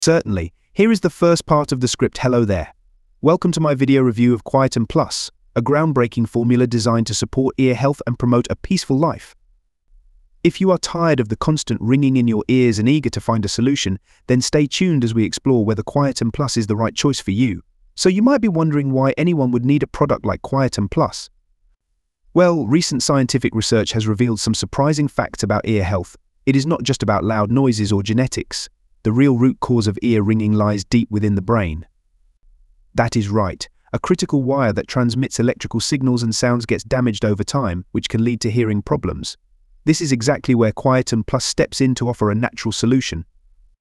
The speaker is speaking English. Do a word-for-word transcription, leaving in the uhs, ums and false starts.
Certainly. Here is the first part of the script. Hello there. Welcome to my video review of Quieten Plus, a groundbreaking formula designed to support ear health and promote a peaceful life. If you are tired of the constant ringing in your ears and eager to find a solution, then stay tuned as we explore whether Quieten Plus is the right choice for you. So you might be wondering why anyone would need a product like Quieten Plus. Well, recent scientific research has revealed some surprising facts about ear health. It is not just about loud noises or genetics. The real root cause of ear ringing lies deep within the brain. That is right. A critical wire that transmits electrical signals and sounds gets damaged over time, which can lead to hearing problems. This is exactly where Quieten Plus steps in to offer a natural solution.